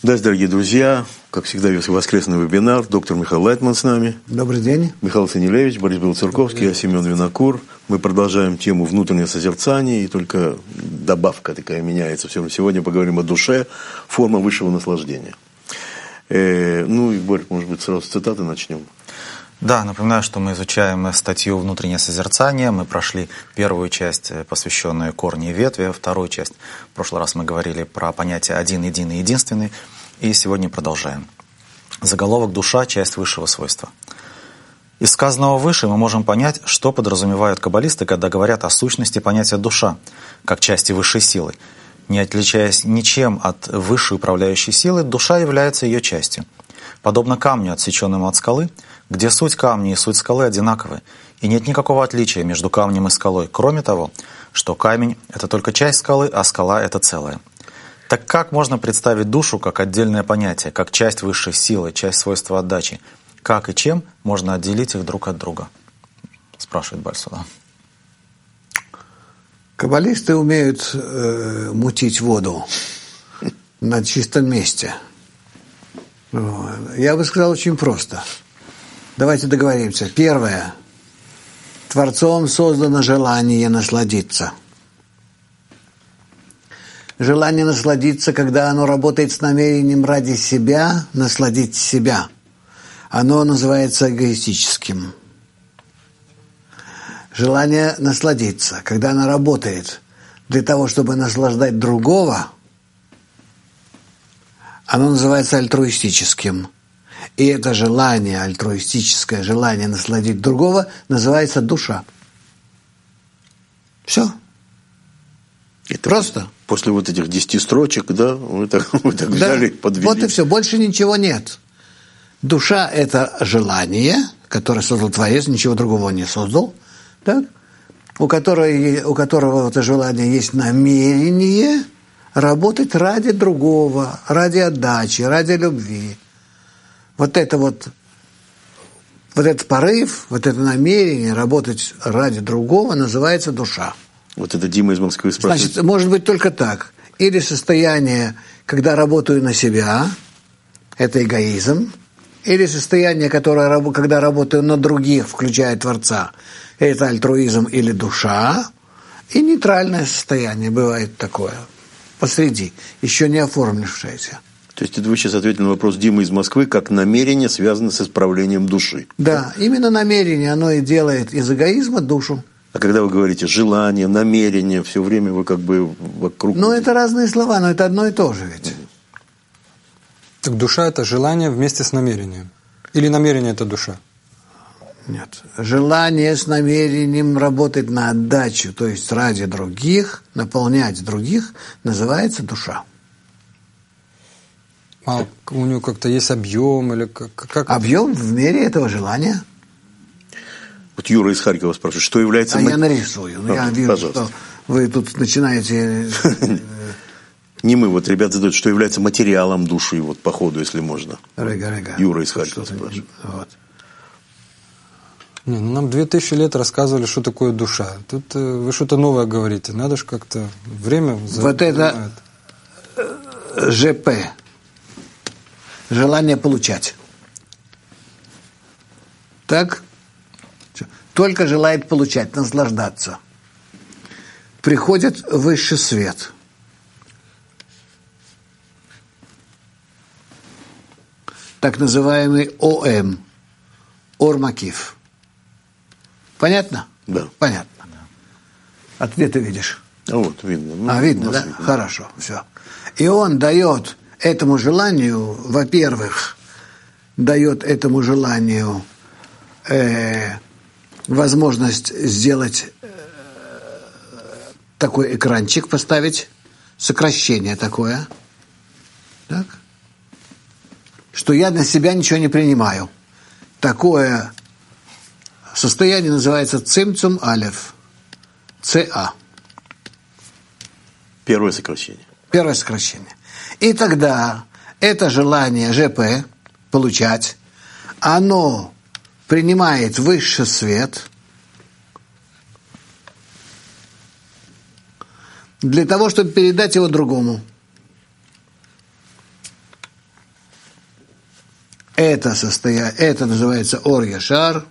Здравствуйте, дорогие друзья. Как всегда, воскресный вебинар. Доктор Михаил Лайтман с нами. Добрый день. Михаил Санилевич, Борис Белоцерковский, я Семен Винокур. Мы продолжаем тему внутреннего созерцания, и только добавка такая меняется. Сегодня поговорим о душе, форма высшего наслаждения. И, Борис, может быть, сразу с цитаты начнем. Да, напоминаю, что мы изучаем статью «Внутреннее созерцание». Мы прошли первую часть, посвященную корни и ветви, вторую часть. В прошлый раз мы говорили про понятие «один, единый, единственный». И сегодня продолжаем. Заголовок «Душа. Часть высшего свойства». Из сказанного выше мы можем понять, что подразумевают каббалисты, когда говорят о сущности понятия «душа», как части высшей силы. Не отличаясь ничем от высшей управляющей силы, душа является ее частью. Подобно камню, отсеченному от скалы, где суть камня и суть скалы одинаковы, и нет никакого отличия между камнем и скалой, кроме того, что камень — это только часть скалы, а скала — это целое. Так как можно представить душу как отдельное понятие, как часть высшей силы, часть свойства отдачи? Как и чем можно отделить их друг от друга? Спрашивает Бальсуда. Каббалисты умеют мутить воду на чистом месте. Я бы сказал очень просто. Давайте договоримся. Первое. Творцом создано желание насладиться. Желание насладиться, когда оно работает с намерением ради себя, насладить себя. Оно называется эгоистическим. Желание насладиться, когда оно работает для того, чтобы наслаждать другого, оно называется альтруистическим. И это желание, альтруистическое желание насладить другого, называется душа. Все. Это просто. После вот этих 10 строчек, да, вы так взяли, подвели. Вот и все, больше ничего нет. Душа – это желание, которое создал Творец, ничего другого не создал, так? У которого это желание есть намерение работать ради другого, ради отдачи, ради любви. Вот этот порыв, вот это намерение работать ради другого называется душа. Вот это Дима из Москвы спрашивает. Значит, может быть только так. Или состояние, когда работаю на себя, это эгоизм. Или состояние, когда работаю на других, включая Творца, это альтруизм или душа. И нейтральное состояние бывает такое, посреди, еще не оформившееся. То есть это вы сейчас ответили на вопрос Димы из Москвы, как намерение связано с исправлением души. Да, именно намерение, оно и делает из эгоизма душу. А когда вы говорите желание, намерение, все время вы как бы вокруг... Ну, это разные слова, но это одно и то же ведь. Так душа – это желание вместе с намерением? Или намерение – это душа? Нет. Желание с намерением работать на отдачу, то есть ради других, наполнять других, называется душа. А у него как-то есть объем или как? Объем в мере этого желания. Вот Юра из Харькова спрашивает, что является... Я нарисую. Я вижу, пожалуйста. что вы тут начинаете... Не мы, вот ребята задают, что является материалом души, вот по ходу, если можно. Рега. Юра из Харькова спрашивает. Вот. Нам 2000 лет рассказывали, что такое душа. Тут вы что-то новое говорите. Надо же как-то время... Вот это ЖП. Желание получать. Так? Только желает получать, наслаждаться. Приходит высший свет. Так называемый ОМ. Ор-Макиф. Понятно? Да. Понятно. Ответ ты видишь. А вот, видно. Видно, да? Видно. Хорошо, все. И он дает этому желанию, во-первых, дает этому желанию возможность сделать такой экранчик, поставить, сокращение такое, так? Что я на себя ничего не принимаю. Такое состояние называется цимцум алеф, ЦА. Первое сокращение. Первое сокращение. И тогда это желание ЖП получать, оно принимает высший свет для того, чтобы передать его другому. Это называется ор яшар,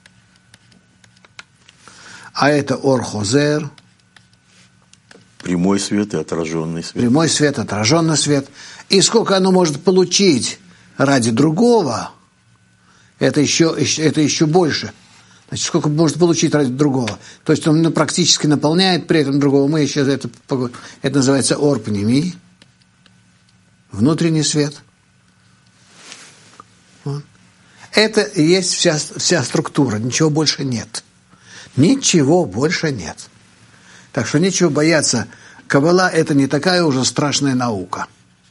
а это ор хозер. Прямой свет и отраженный свет. Прямой свет, отраженный свет. И сколько оно может получить ради другого, это еще больше. Значит, сколько может получить ради другого. То есть он практически наполняет при этом другого. Мы еще это называется ор пними, внутренний свет. Вот. Это и есть вся структура. Ничего больше нет. Ничего больше нет. Так что нечего бояться. Каббала – это не такая уже страшная наука.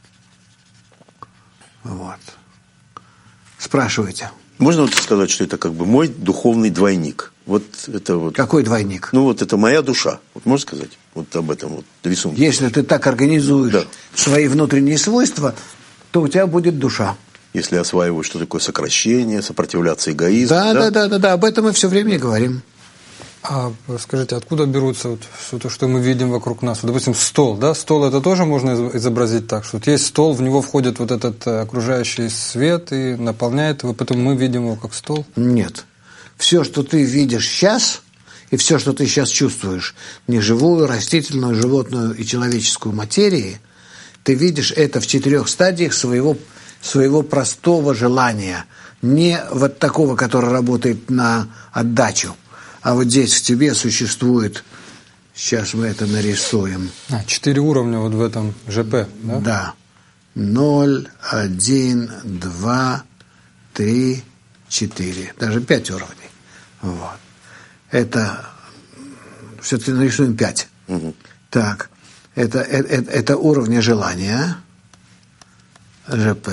Вот. Спрашивайте. Можно вот сказать, что это как бы мой духовный двойник? Вот это вот. Какой двойник? Ну вот это моя душа. Вот можно сказать вот об этом вот рисунке? Если ты так организуешь свои внутренние свойства, то у тебя будет душа. Если осваиваю, что такое сокращение, сопротивляться эгоизму. Да, об этом мы все время и говорим. А скажите, откуда берутся вот все то, что мы видим вокруг нас? Вот, допустим, стол, да? Стол это тоже можно изобразить так, что вот есть стол, в него входит вот этот окружающий свет и наполняет его, поэтому мы видим его как стол? Нет. Все, что ты видишь сейчас, и все, что ты сейчас чувствуешь, неживую, растительную, животную и человеческую материи, ты видишь это в 4 стадиях своего простого желания. Не вот такого, который работает на отдачу. А вот здесь в тебе существует, сейчас мы это нарисуем. 4 уровня вот в этом ЖП, да? Да. 0, 1, 2, 3, 4. Даже 5 уровней. Вот. Это все-таки нарисуем 5. Угу. Так. Это уровни желания. ЖП.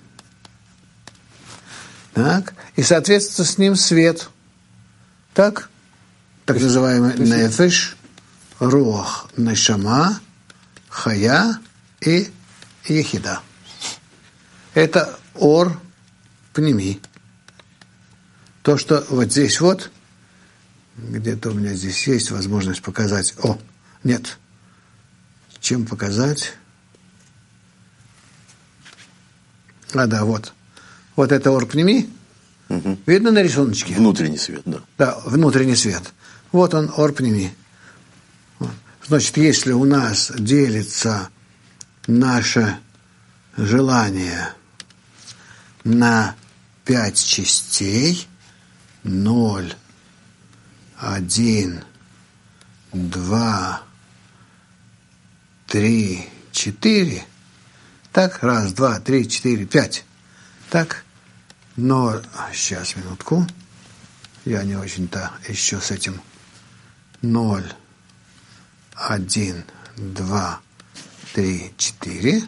Так. И, соответственно, с ним свет. Так называемый нефеш, руах, нешама, хая и ехида. Это ор пними. То, что вот здесь вот, где-то у меня здесь есть возможность показать. Нет. Чем показать? Вот. Вот это ор пними. Угу. Видно на рисуночке? Внутренний свет, да. Да, внутренний свет. Вот он, ор пними. Значит, если у нас делится наше желание на 5 частей, 0, 1, 2, 3, 4, так, 1, 2, 3, 4, 5, так, но, сейчас, минутку, я не очень-то еще с этим 0, 1, 2, 3, 4,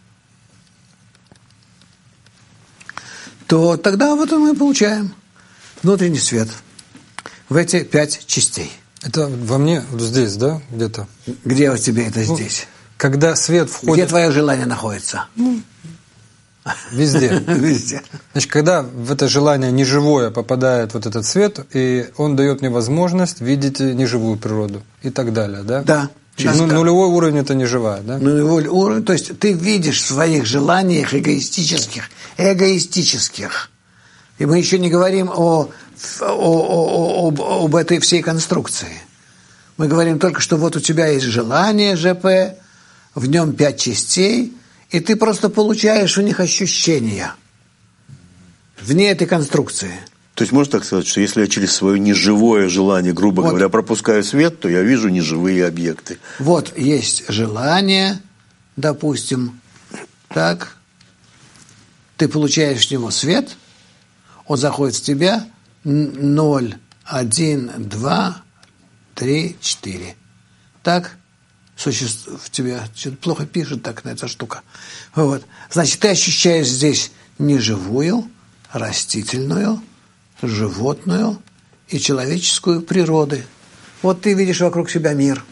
то тогда вот мы получаем внутренний свет в эти 5 частей. Это во мне вот здесь, да, где-то? Где у тебя это здесь? Когда свет входит... Где твое желание находится? Везде. Везде. Значит, когда в это желание неживое попадает вот этот свет, и он дает мне возможность видеть неживую природу и так далее, да? Да. Нулевой уровень – это неживая, да? Нулевой уровень, то есть ты видишь в своих желаниях эгоистических. И мы еще не говорим об этой всей конструкции. Мы говорим только, что вот у тебя есть желание ЖП, в нем 5 частей, и ты просто получаешь у них ощущения вне этой конструкции. То есть можно так сказать, что если я через свое неживое желание, грубо говоря, пропускаю свет, то я вижу неживые объекты. Вот есть желание, допустим, так, ты получаешь в него свет, он заходит в тебя, 0, 1, 2, 3, 4. Так, в тебя что-то плохо пишет так на эта штука. Вот. Значит, ты ощущаешь здесь неживую, растительную, животную и человеческую природы. Вот ты видишь вокруг себя мир.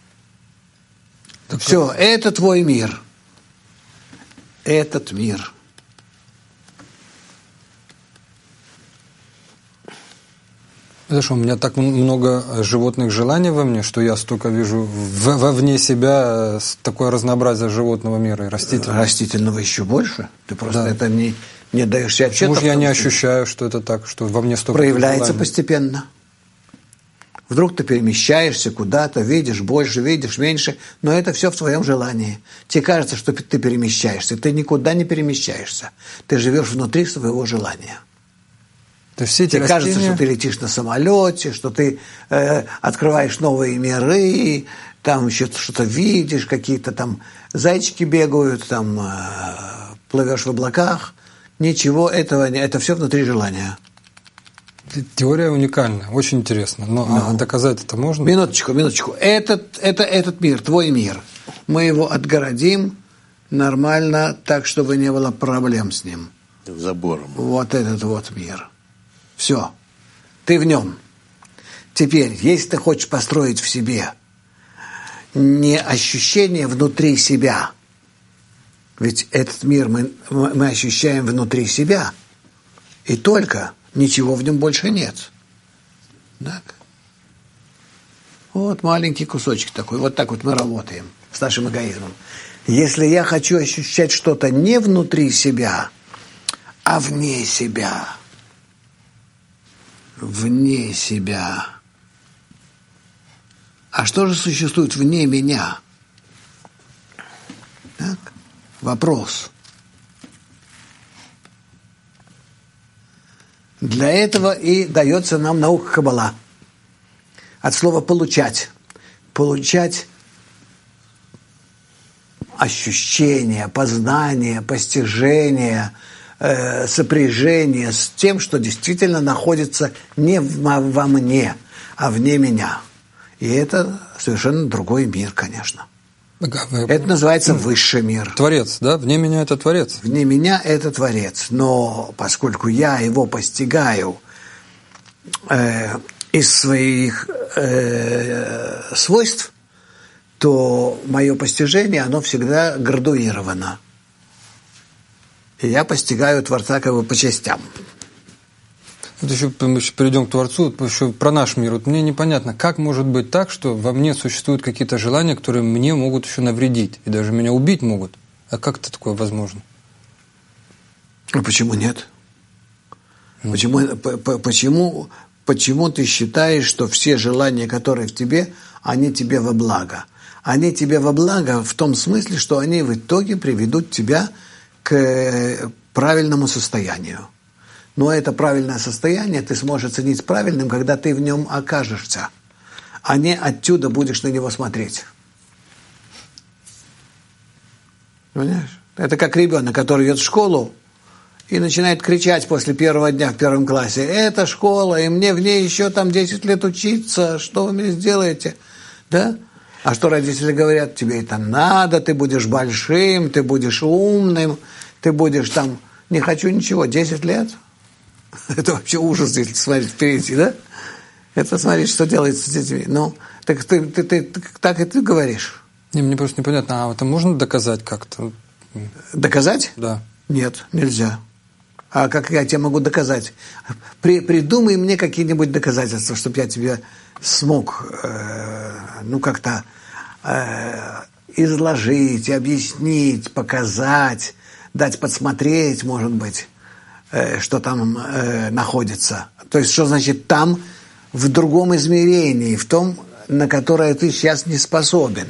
Все, это твой мир. Этот мир. Это что, у меня так много животных желаний во мне, что я столько вижу вовне себя такое разнообразие животного мира и растительного. Растительного еще больше. Ты просто это не Не даешь себе отчета. Почему же я не ощущаю, что это так, что во мне столько проявляется желаний? постепенно. Вдруг ты перемещаешься куда-то, видишь больше, видишь меньше, но это все в твоем желании. Тебе кажется, что ты перемещаешься. Ты никуда не перемещаешься. Ты живешь внутри своего желания. То есть все эти Тебе растения... кажется, что ты летишь на самолете, что ты открываешь новые миры, там еще что-то видишь, какие-то там зайчики бегают, там плывешь в облаках. Ничего этого нет. Это все внутри желания. Теория уникальна, очень интересно. Но доказать это можно? Минуточку. Этот мир, твой мир. Мы его отгородим нормально, так, чтобы не было проблем с ним. Забором. Вот этот вот мир. Все. Ты в нем. Теперь, если ты хочешь построить в себе не ощущение внутри себя, ведь этот мир мы ощущаем внутри себя, и только ничего в нем больше нет. Так. Вот маленький кусочек такой. Вот так вот мы работаем с нашим эгоизмом. Если я хочу ощущать что-то не внутри себя, а вне себя, а что же существует вне меня? Так? Вопрос. Для этого и дается нам наука Каббала. От слова «получать». Получать ощущение, познание, постижение, сопряжение с тем, что действительно находится не во мне, а вне меня. И это совершенно другой мир, конечно. Это называется высший мир. Творец, да? Вне меня это Творец. Вне меня это Творец. Но поскольку я его постигаю из своих свойств, то мое постижение, оно всегда градуировано. И я постигаю Творца как бы по частям. Вот еще мы перейдем к Творцу, еще про наш мир. Вот мне непонятно, как может быть так, что во мне существуют какие-то желания, которые мне могут еще навредить, и даже меня убить могут. А как это такое возможно? А почему нет? Почему ты считаешь, что все желания, которые в тебе, они тебе во благо? Они тебе во благо в том смысле, что они в итоге приведут тебя к правильному состоянию. Но это правильное состояние ты сможешь оценить правильным, когда ты в нем окажешься, а не отсюда будешь на него смотреть. Понимаешь? Это как ребенок, который идет в школу и начинает кричать после первого дня в первом классе: «Это школа, и мне в ней еще там 10 лет учиться, что вы мне сделаете?» Да? А что родители говорят? Тебе это надо, ты будешь большим, ты будешь умным, ты будешь там... Не хочу ничего, 10 лет? Это вообще ужас, если смотреть впереди, да? Это смотреть, что делается с детьми. Ну, так ты так и ты говоришь. Не, мне просто непонятно, а это можно доказать как-то? Доказать? Да. Нет, нельзя. А как я тебе могу доказать? Придумай мне какие-нибудь доказательства, чтобы я тебе смог как-то изложить, объяснить, показать, дать подсмотреть, может быть, что там находится. То есть, что значит там в другом измерении, в том, на которое ты сейчас не способен.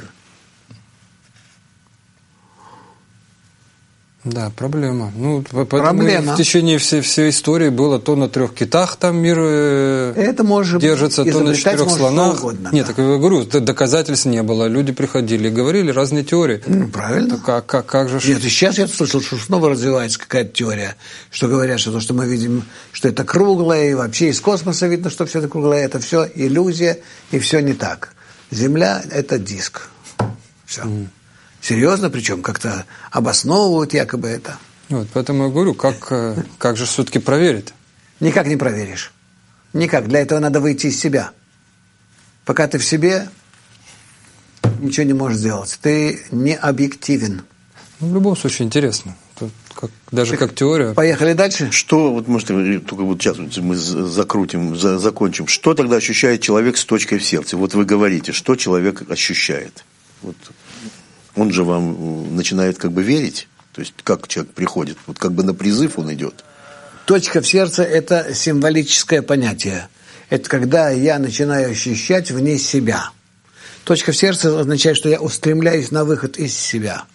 Да, проблема. Ну, проблема. В течение всей истории было то на 3 китах там мир это может держится, то на 4 слонах. Угодно, нет, да. так я говорю, доказательств не было. Люди приходили и говорили разные теории. Правильно. Как же... Нет, и сейчас я слышал, что снова развивается какая-то теория, что говорят, что то, что мы видим, что это круглое, и вообще из космоса видно, что все это круглое, это все иллюзия, и все не так. Земля – это диск. Все. Серьезно, причем как-то обосновывают якобы это. Вот, поэтому я говорю, как же все-таки проверить? Никак не проверишь. Никак. Для этого надо выйти из себя. Пока ты в себе, ничего не можешь сделать. Ты не объективен. Ну, в любом случае интересно. Тут даже как теория. Поехали дальше. Что, вот может, только вот сейчас мы закончим. Что тогда ощущает человек с точкой в сердце? Вот вы говорите, что человек ощущает. Вот. Он же вам начинает как бы верить. То есть как человек приходит? Вот как бы на призыв он идет. Точка в сердце – это символическое понятие. Это когда я начинаю ощущать вне себя. Точка в сердце означает, что я устремляюсь на выход из себя.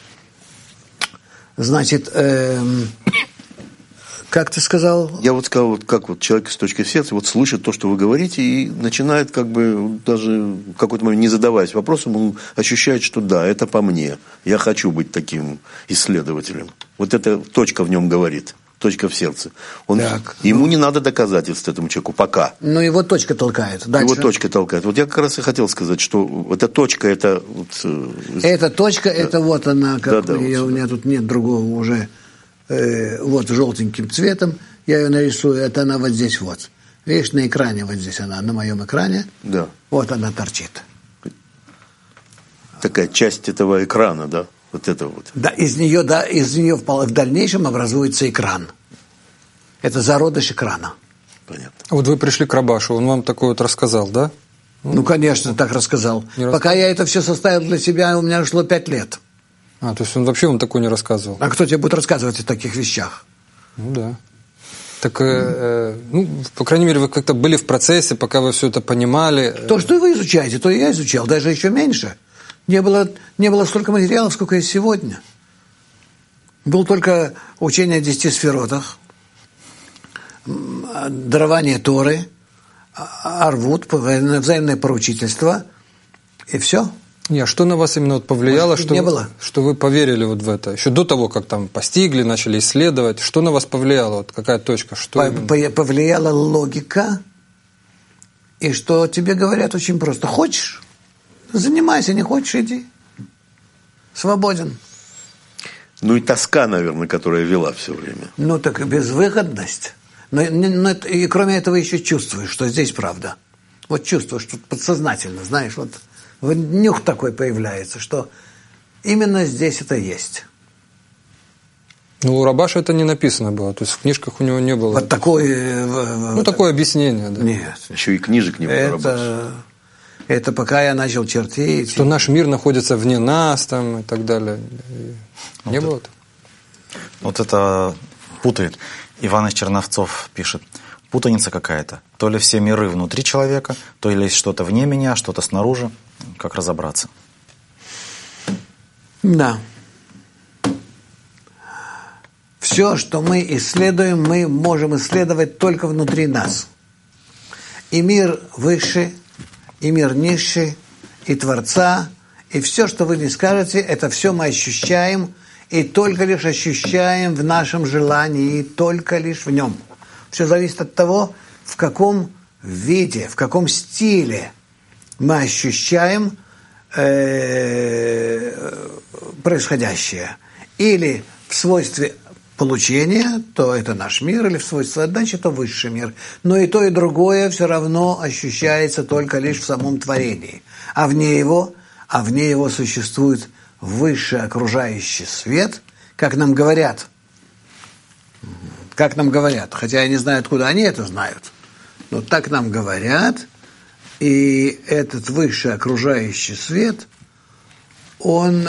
Значит, как ты сказал? Я вот сказал, вот как вот человек с точки в сердце вот слышит то, что вы говорите, и начинает как бы даже в какой-то момент, не задаваясь вопросом, он ощущает, что да, это по мне. Я хочу быть таким исследователем. Вот эта точка в нем говорит. Точка в сердце. Ему не надо доказательств этому человеку пока. Но его точка толкает. Дальше. Его точка толкает. Вот я как раз и хотел сказать, что эта точка, это... Вот, эта точка, это вот она, как да, у меня тут нет другого уже, вот желтеньким цветом, я ее нарисую, это она вот здесь вот. Видишь, на экране вот здесь она, на моем экране. Да. Вот она торчит. Такая часть этого экрана, да? Вот это вот. Да, из нее в дальнейшем образуется экран. Это зародыш экрана. Понятно. Вот вы пришли к Рабашу, он вам такое вот рассказал, да? Ну, конечно, так рассказал. Пока я это все составил для себя, у меня шло 5 лет. То есть он вообще вам такое не рассказывал? А кто тебе будет рассказывать о таких вещах? Ну, да. Так, по крайней мере, вы как-то были в процессе, пока вы все это понимали. То, что вы изучаете, то и я изучал, даже еще меньше. Не было столько материалов, сколько есть сегодня. Было только учение о 10 сферотах, дарование Торы, арвут, взаимное поручительство, и все. А что на вас именно повлияло, что вы поверили вот в это? Еще до того, как там постигли, начали исследовать, что на вас повлияло? Вот какая точка? Повлияла логика, и что тебе говорят очень просто. Хочешь? Занимайся, не хочешь, иди. Свободен. Ну и тоска, наверное, которая вела все время. Ну так и безвыходность. Но и кроме этого еще чувствуешь, что здесь правда. Вот чувствуешь, что подсознательно, знаешь, вот нюх такой появляется, что именно здесь это есть. Ну, у Рабаша это не написано было, то есть в книжках у него не было. Вот такое... такое объяснение, да. Нет. Еще и книжек не было Рабаша. Это пока я начал чертить. Что наш мир находится вне нас там, и так далее. Не было этого? Вот это путает. Иван из Черновцов пишет. Путаница какая-то. То ли все миры внутри человека, то ли есть что-то вне меня, что-то снаружи. Как разобраться? Да. Все, что мы исследуем, мы можем исследовать только внутри нас. И мир высший, и мир низший, и Творца, и все, что вы не скажете, это все мы ощущаем, и только лишь ощущаем в нашем желании, и только лишь в нем. Все зависит от того, в каком виде, в каком стиле мы ощущаем происходящее. Или в свойстве получения, то это наш мир, или в свойстве отдачи, то высший мир. Но и то, и другое все равно ощущается только лишь в самом творении. А вне его существует высший окружающий свет, как нам говорят. Хотя я не знаю, откуда они это знают. Но так нам говорят, и этот высший окружающий свет, он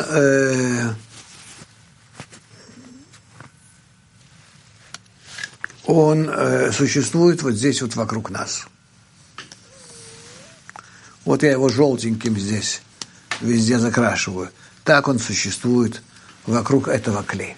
существует вот здесь вот вокруг нас. Вот я его желтеньким здесь везде закрашиваю. Так он существует вокруг этого клея.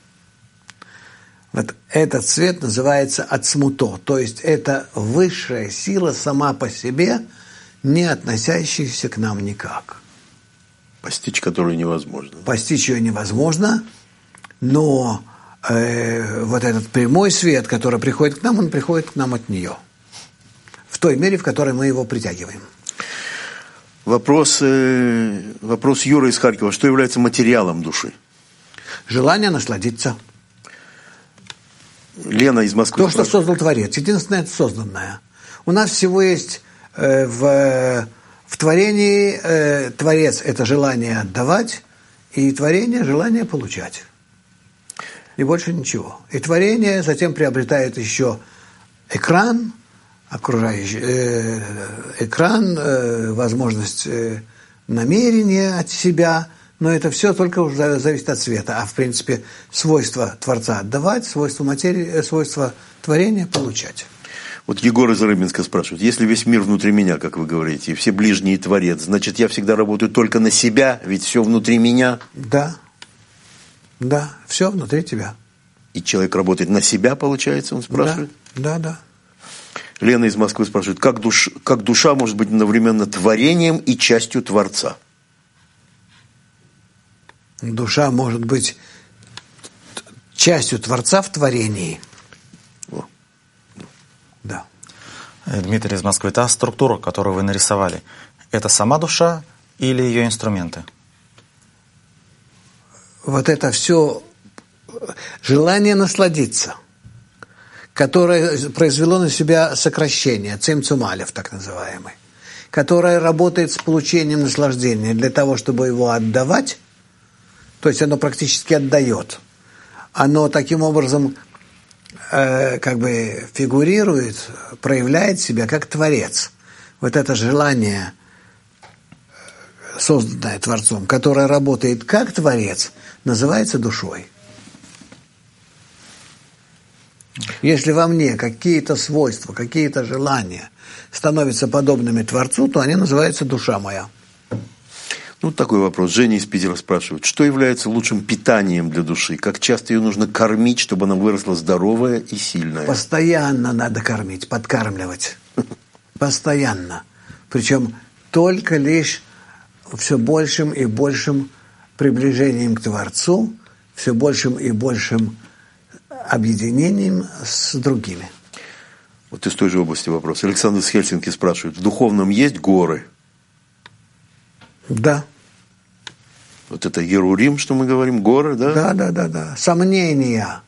Вот этот цвет называется ацмуто, то есть это высшая сила сама по себе, не относящаяся к нам никак. Постичь которую невозможно. Постичь ее невозможно, но вот этот прямой свет, который приходит к нам, он приходит к нам от нее. В той мере, в которой мы его притягиваем. Вопрос Юры из Харькова. Что является материалом души? Желание насладиться. Лена из Москвы. То, что создал Творец. Единственное, это созданное. У нас всего есть в творении Творец – это желание отдавать, и творение – желание получать. И больше ничего. И творение затем приобретает еще экран, окружающий экран, возможность намерения от себя, Но это все только уже зависит от света. А в принципе свойство Творца отдавать, свойство материи, свойство творения получать. Вот Егор из Рыбинска спрашивает, если весь мир внутри меня, как вы говорите, и все ближние Творец, значит, я всегда работаю только на себя, ведь все внутри меня? Да, все внутри тебя. И человек работает на себя, получается, он спрашивает? Да. Лена из Москвы спрашивает, как душа может быть одновременно творением и частью Творца? Душа может быть частью Творца в творении. Да. Дмитрий из Москвы, та структура, которую вы нарисовали, это сама душа или ее инструменты? Вот это все желание насладиться, которое произвело на себя сокращение, цимцум алеф, так называемый, которое работает с получением наслаждения для того, чтобы его отдавать, то есть оно практически отдает. Оно таким образом как бы фигурирует, проявляет себя как Творец. Вот это желание, созданное Творцом, которое работает как Творец, называется душой. Если во мне какие-то свойства, какие-то желания становятся подобными Творцу, то они называются душа моя. Ну, такой вопрос. Женя из Питера спрашивает, что является лучшим питанием для души? Как часто ее нужно кормить, чтобы она выросла здоровая и сильная? Постоянно надо кормить, подкармливать. Постоянно. Причем только лишь все большим и большим приближением к Творцу, все большим и большим объединением с другими. Вот из той же области вопрос. Александр из Хельсинки спрашивает, в духовном есть горы? Да. Вот это Ерурим, что мы говорим, горы, да? Да. Сомнения,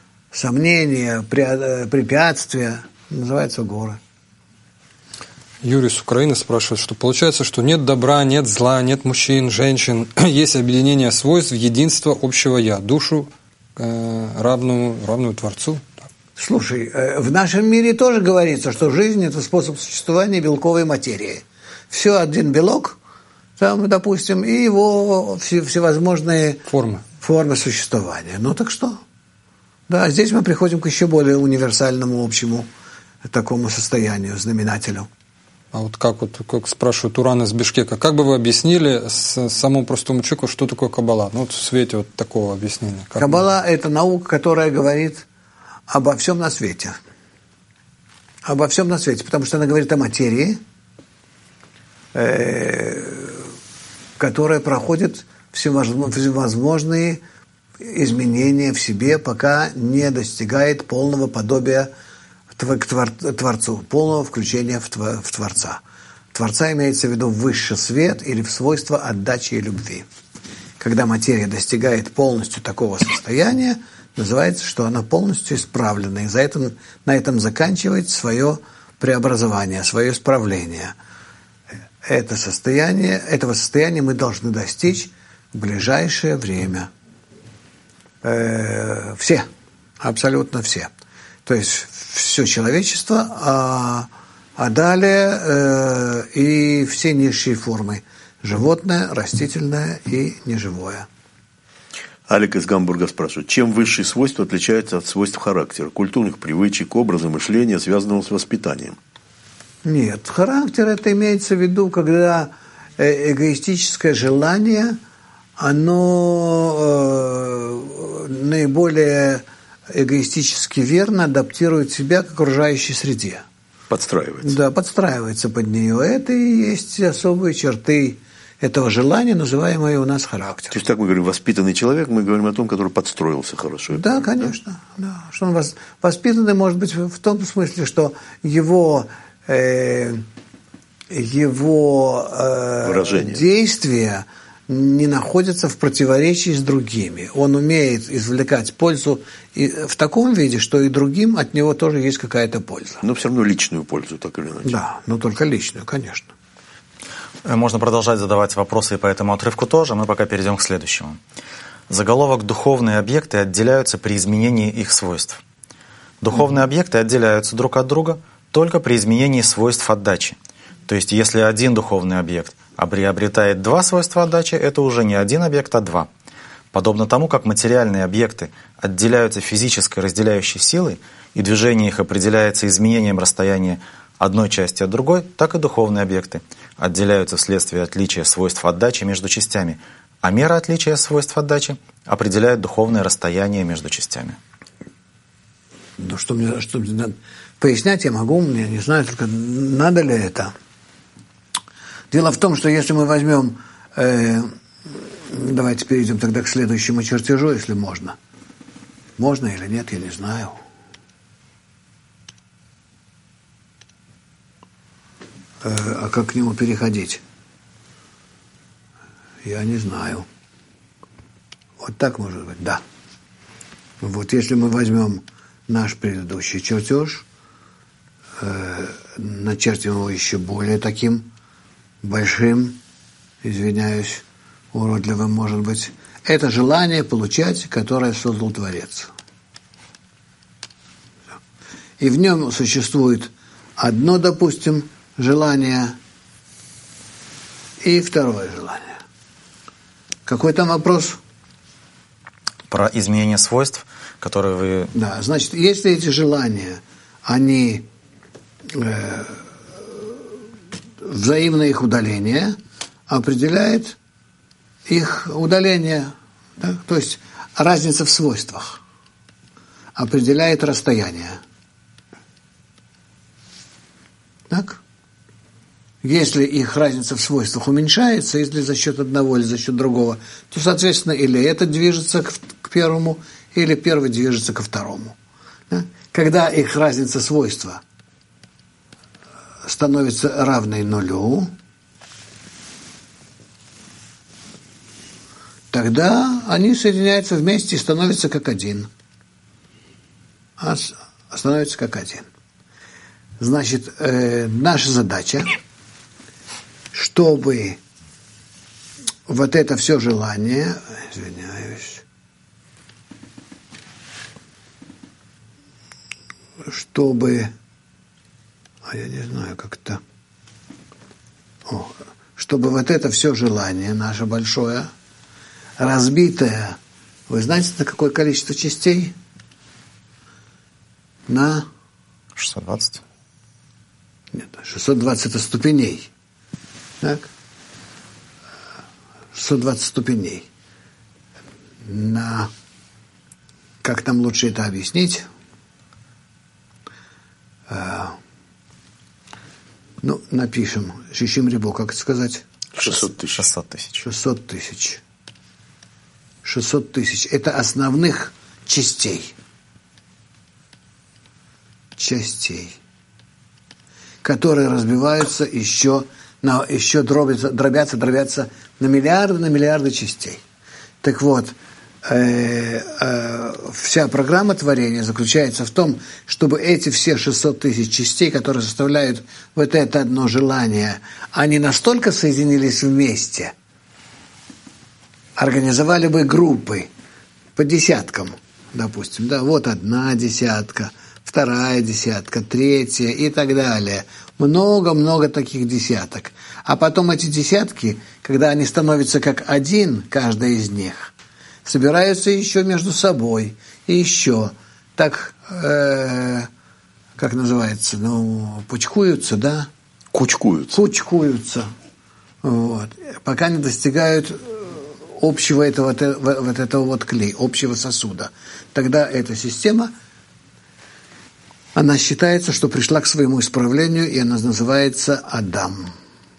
препятствия, называются горы. Юрий с Украины спрашивает, что получается, что нет добра, нет зла, нет мужчин, женщин, есть объединение свойств, единство общего «я», душу, равную Творцу. Слушай, в нашем мире тоже говорится, что жизнь – это способ существования белковой материи. Все один белок, там, допустим, и его всевозможные формы существования. Ну так что? Да, здесь мы приходим к еще более универсальному, общему такому состоянию, знаменателю. А вот как спрашивает Уран из Бишкека, как бы вы объяснили самому простому человеку, что такое Каббала? Ну, вот в свете вот такого объяснения. Каббала – это наука, которая говорит обо всем на свете. Обо всем на свете, потому что она говорит о материи, которая проходит всевозможные изменения в себе, пока не достигает полного подобия к Творцу, полного включения в Творца. Творца имеется в виду высший свет или в свойство отдачи и любви. Когда материя достигает полностью такого состояния, называется, что она полностью исправлена, и на этом заканчивается свое преобразование, свое исправление. Этого состояния мы должны достичь в ближайшее время. Все, абсолютно все. То есть все человечество, а далее и все низшие формы. Животное, растительное и неживое. Алик из Гамбурга спрашивает, чем высшие свойства отличаются от свойств характера, культурных привычек, образа мышления, связанного с воспитанием? Нет, характер это имеется в виду, когда эгоистическое желание, оно наиболее эгоистически верно адаптирует себя к окружающей среде. Подстраивается. Да, подстраивается под нее. Это и есть особые черты этого желания, называемое у нас характер. То есть, так мы говорим, воспитанный человек, мы говорим о том, который подстроился хорошо. Да, конечно. Да. Что он воспитанный может быть в том смысле, что его действия не находятся в противоречии с другими. Он умеет извлекать пользу и в таком виде, что и другим от него тоже есть какая-то польза. Но все равно личную пользу, так или иначе. Да, но только личную, конечно. Можно продолжать задавать вопросы и по этому отрывку тоже. Мы пока перейдем к следующему. Заголовок «Духовные объекты отделяются при изменении их свойств». Духовные объекты отделяются друг от друга только при изменении свойств отдачи. То есть, если один духовный объект приобретает два свойства отдачи, это уже не один объект, а два. Подобно тому, как материальные объекты отделяются физической разделяющей силой, и движение их определяется изменением расстояния одной части от другой, так и духовные объекты отделяются вследствие отличия свойств отдачи между частями, а мера отличия свойств отдачи определяет духовное расстояние между частями. Ну, что мне надо пояснять, я могу, я не знаю, только надо ли это. Дело в том, что если мы возьмем, давайте перейдем тогда к следующему чертежу, если можно. Можно или нет, я не знаю. А как к нему переходить? Я не знаю. Вот так может быть, да. Вот если мы возьмем наш предыдущий чертеж, начертим его еще более таким большим, извиняюсь, уродливым, может быть, это желание получать, которое создал Творец. И в нем существует одно, допустим, желание и второе желание. Какой там вопрос? Про изменение свойств, которые вы... Да, значит, если эти желания, они взаимное их удаление определяет их удаление, да? То есть разница в свойствах определяет расстояние. Так? Если их разница в свойствах уменьшается, если за счет одного или за счет другого, то, соответственно, или это движется к первому, или первый движется ко второму. Да? Когда их разница свойства становится равной нулю, тогда они соединяются вместе и становятся как один. Становятся как один. Значит, наша задача, чтобы вот это все желание, извиняюсь, чтобы, я не знаю, как-то, чтобы вот это все желание наше большое, разбитое, вы знаете, на какое количество частей? На 620. Нет, 620 это ступеней. Так? 620 ступеней. Как нам лучше это объяснить? Напишем. Шишим рибо, как это сказать? 600 тысяч. 600 тысяч. 600 тысяч. 600 тысяч. Это основных частей. Которые разбиваются еще дробятся на миллиарды частей. Так вот, вся программа творения заключается в том, чтобы эти все 600 тысяч частей, которые составляют вот это одно желание, они настолько соединились вместе, организовали бы группы по десяткам, допустим, да, вот одна десятка, вторая десятка, третья и так далее. Много-много таких десяток. А потом эти десятки, когда они становятся как один, каждая из них, собираются еще между собой. И еще. Так, как называется, пучкуются, да? Кучкуются. Вот. Пока не достигают общего этого клея, общего сосуда. Тогда эта система, она считается, что пришла к своему исправлению, и она называется Адам.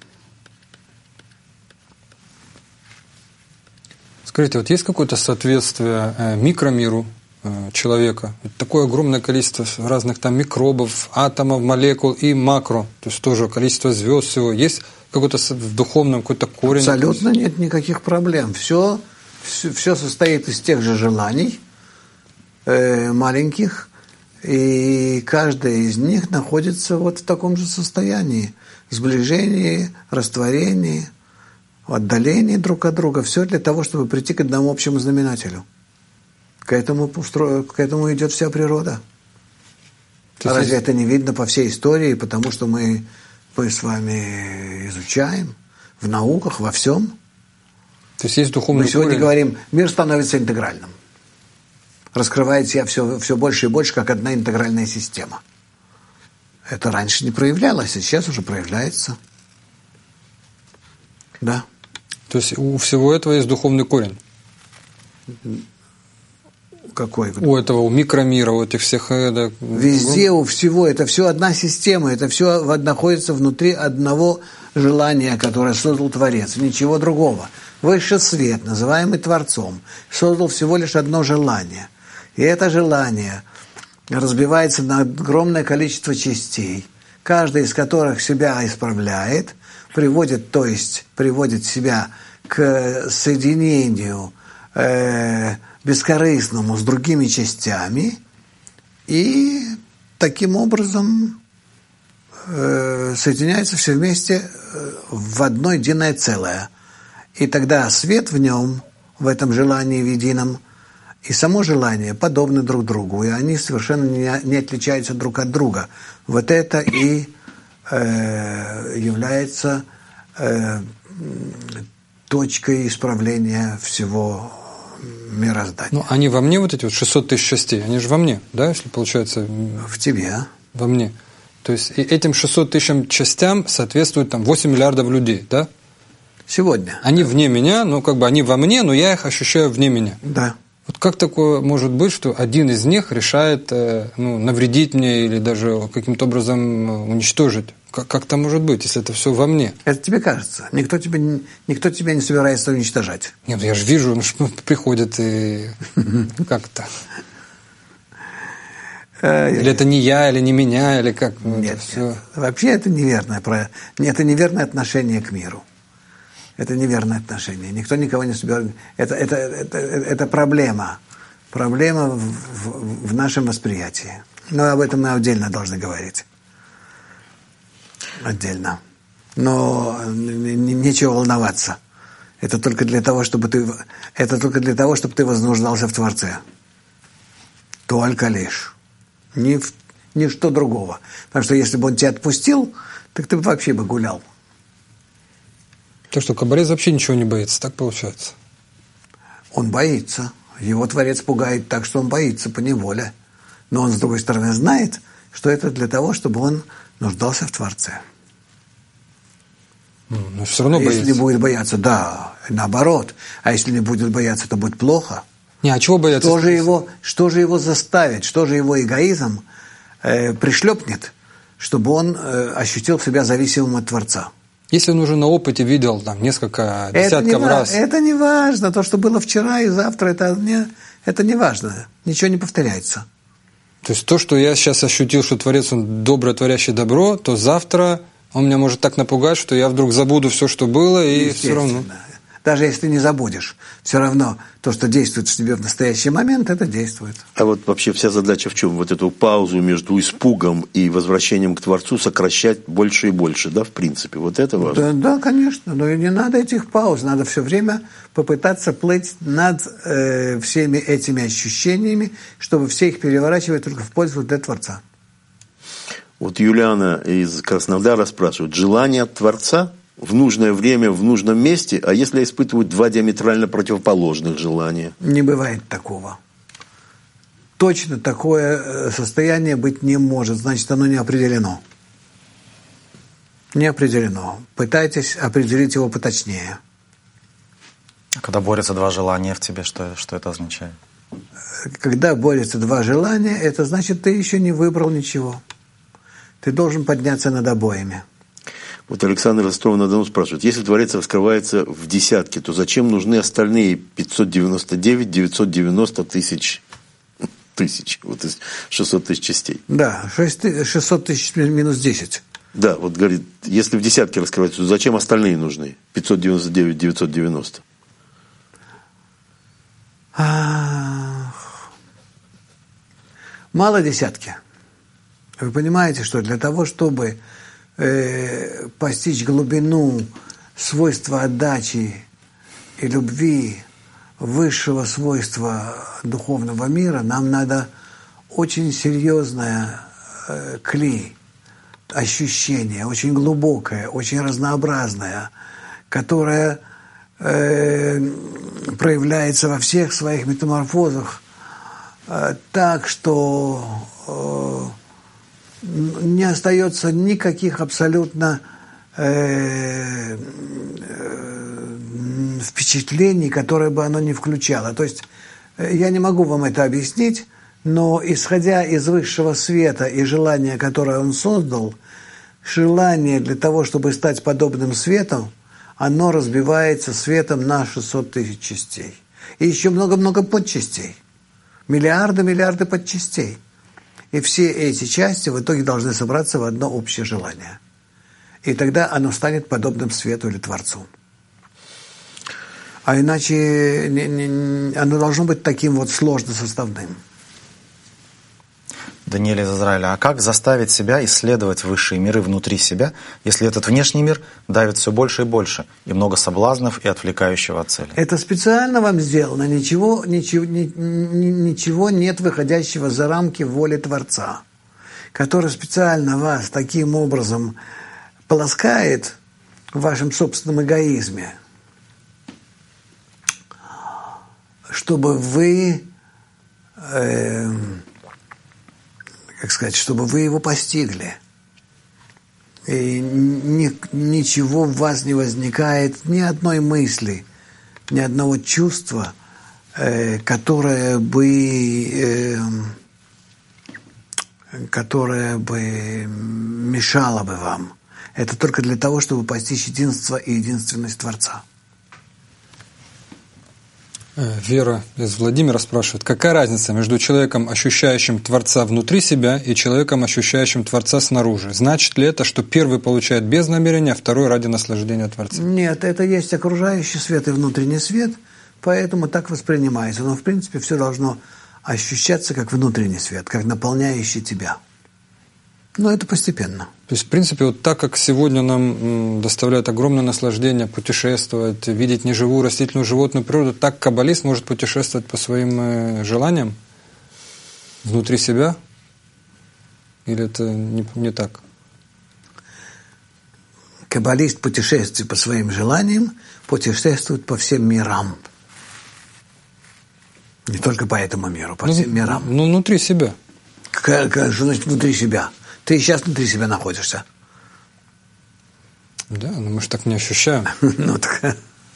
Скажите, вот есть какое-то соответствие микромиру человека? Такое огромное количество разных там микробов, атомов, молекул и макро, то есть тоже количество звезд всего. Есть какой-то в духовном какой-то корень? Абсолютно нет никаких проблем. Все состоит из тех же желаний маленьких, и каждая из них находится вот в таком же состоянии. Сближении, растворении, отдалении друг от друга. Все для того, чтобы прийти к одному общему знаменателю. К этому идет вся природа. Разве это не видно по всей истории, потому что мы мы с вами изучаем в науках, во всем. То есть есть духовный Мы сегодня корень. говорим, мир становится интегральным. Раскрывает себя все больше и больше, как одна интегральная система. Это раньше не проявлялось, а сейчас уже проявляется. Да. То есть у всего этого есть духовный корень. Какой? У этого, у микромира, у этих всех... Везде, у всего, это все одна система, это все находится внутри одного желания, которое создал Творец, ничего другого. Высший свет, называемый Творцом, создал всего лишь одно желание. И это желание разбивается на огромное количество частей, каждая из которых себя исправляет, приводит себя к соединению бескорыстному с другими частями, и таким образом соединяются все вместе в одно единое целое. И тогда свет в нем, в этом желании в едином, и само желание подобны друг другу, и они совершенно не отличаются друг от друга. Вот это и является точкой исправления всего мироздания. Ну, они во мне, вот эти вот 600 тысяч частей, они же во мне, да, если получается... В тебе. Во мне. То есть и этим 600 тысячам частям соответствует там 8 миллиардов людей, да? Сегодня. Они вне меня, ну как бы они во мне, но я их ощущаю вне меня. Да. Вот как такое может быть, что один из них решает навредить мне или даже каким-то образом уничтожить? Как это может быть, если это все во мне? Это тебе кажется. Никто тебя не собирается уничтожать. Нет, я же вижу, что приходят и как-то. Или это не я, или не меня, или как? Нет, нет. Вообще это неверное отношение к миру. Это неверное отношение. Никто никого не собирает. Это проблема. Проблема в нашем восприятии. Но об этом мы отдельно должны говорить. Отдельно. Но нечего волноваться. Это только для того, чтобы ты вознуждался в Творце. Только лишь. Ничто другого. Потому что если бы он тебя отпустил, так ты вообще бы гулял. Так что каббалист вообще ничего не боится, так получается? Он боится. Его Творец пугает так, что он боится поневоле. Но он, с другой стороны, знает, что это для того, чтобы он нуждался в Творце. Но все равно боится. Если не будет бояться, да, наоборот. А если не будет бояться, то будет плохо. Не, а чего бояться? Что же его заставит, что же его эгоизм пришлепнет, чтобы он ощутил себя зависимым от Творца? Если он уже на опыте видел там несколько десятков раз. Это не важно. То, что было вчера и завтра, это не важно. Ничего не повторяется. То есть то, что я сейчас ощутил, что Творец, он доброе, творящий добро, то завтра он меня может так напугать, что я вдруг забуду все, что было, и все равно. Даже если ты не забудешь, все равно то, что действует в тебе в настоящий момент, это действует. А вот вообще вся задача в чем? Вот эту паузу между испугом и возвращением к Творцу сокращать больше и больше, да, в принципе? Вот это важно? Да, конечно. Но и не надо этих пауз. Надо все время попытаться плыть над всеми этими ощущениями, чтобы все их переворачивать только в пользу для Творца. Вот Юлиана из Краснодара спрашивает, желание от Творца в нужное время, в нужном месте, а если испытывают два диаметрально противоположных желания? Не бывает такого. Точно такое состояние быть не может, значит, оно не определено. Не определено. Пытайтесь определить его поточнее. А когда борются два желания в тебе, что это означает? Когда борются два желания, это значит, ты еще не выбрал ничего. Ты должен подняться над обоими. Вот Александр Ростов-на-Дону спрашивает, если Творец раскрывается в десятке, то зачем нужны остальные 599, 990 тысяч, вот из 600 тысяч частей? Да, 600 тысяч минус 10. Да, вот говорит, если в десятке раскрывается, то зачем остальные нужны? 599, 990. Мало десятки. Вы понимаете, что для того, чтобы постичь глубину свойства отдачи и любви, высшего свойства духовного мира, нам надо очень серьезное кли, ощущение, очень глубокое, очень разнообразное, которое проявляется во всех своих метаморфозах так, что не остается никаких абсолютно впечатлений, которые бы оно не включало. То есть я не могу вам это объяснить, но исходя из высшего света и желания, которое он создал, желание для того, чтобы стать подобным свету, оно разбивается светом на 600 тысяч частей. И еще много-много подчастей. Миллиарды подчастей. И все эти части в итоге должны собраться в одно общее желание. И тогда оно станет подобным свету или Творцу. А иначе оно должно быть таким вот сложно составным. Даниэль из Израиля, а как заставить себя исследовать высшие миры внутри себя, если этот внешний мир давит все больше и больше, и много соблазнов и отвлекающего от цели? Это специально вам сделано, ничего нет выходящего за рамки воли Творца, который специально вас таким образом полоскает в вашем собственном эгоизме, чтобы вы... чтобы вы его постигли. И ничего в вас не возникает, ни одной мысли, ни одного чувства, которое бы мешало бы вам. Это только для того, чтобы постичь единство и единственность Творца. Вера из Владимира спрашивает, какая разница между человеком, ощущающим Творца внутри себя, и человеком, ощущающим Творца снаружи? Значит ли это, что первый получает без намерения, а второй ради наслаждения Творца? Нет, это есть окружающий свет и внутренний свет, поэтому так воспринимается. Но в принципе все должно ощущаться как внутренний свет, как наполняющий тебя. Но это постепенно. То есть, в принципе, вот так как сегодня нам доставляет огромное наслаждение путешествовать, видеть неживую растительную животную природу, так каббалист может путешествовать по своим желаниям внутри себя? Или это не так? Каббалист путешествует по своим желаниям, путешествует по всем мирам. Не только по этому миру, по всем мирам. Ну, внутри себя. Что значит внутри себя? Ты сейчас внутри себя находишься. Да, но мы же так не ощущаем. Ну, так...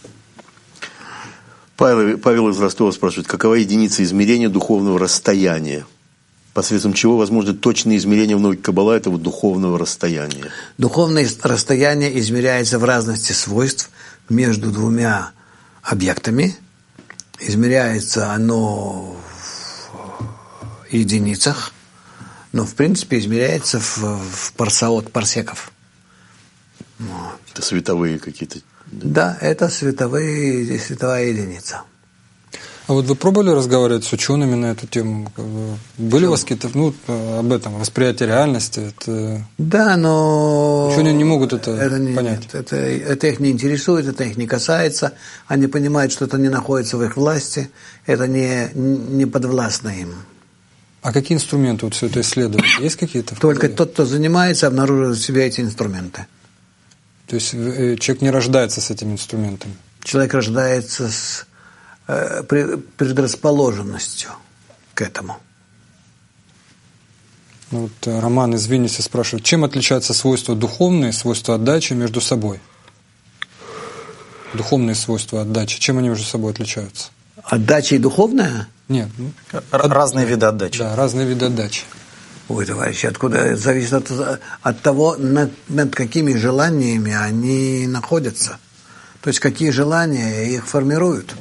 Павел из Ростова спрашивает, какова единица измерения духовного расстояния? Посредством чего возможно точное измерение в науке Каббала этого духовного расстояния? Духовное расстояние измеряется в разности свойств между двумя объектами. Измеряется оно в единицах, но в принципе измеряется в парсеков. Вот. Это световые какие-то? Да, это световая единица. А вот вы пробовали разговаривать с учеными на эту тему? Были у вас какие-то, об этом, восприятие реальности? Это... Да, но... Ученые не могут это понять. Нет, это их не интересует, это их не касается. Они понимают, что это не находится в их власти, это не подвластно им. А какие инструменты вот все это исследовать? Есть какие-то? Только тот, кто занимается, обнаруживает в себе эти инструменты. То есть человек не рождается с этими инструментами? Человек рождается с предрасположенностью к этому. Вот Роман из Вильнюса спрашивает, чем отличаются свойства духовные, свойства отдачи между собой? Духовные свойства отдачи, чем они между собой отличаются? Отдача и духовная? Нет. Разные виды отдачи. Да, разные виды отдачи. Ой, товарищи, откуда? Это зависит от того, над какими желаниями они находятся. То есть, какие желания их формируют,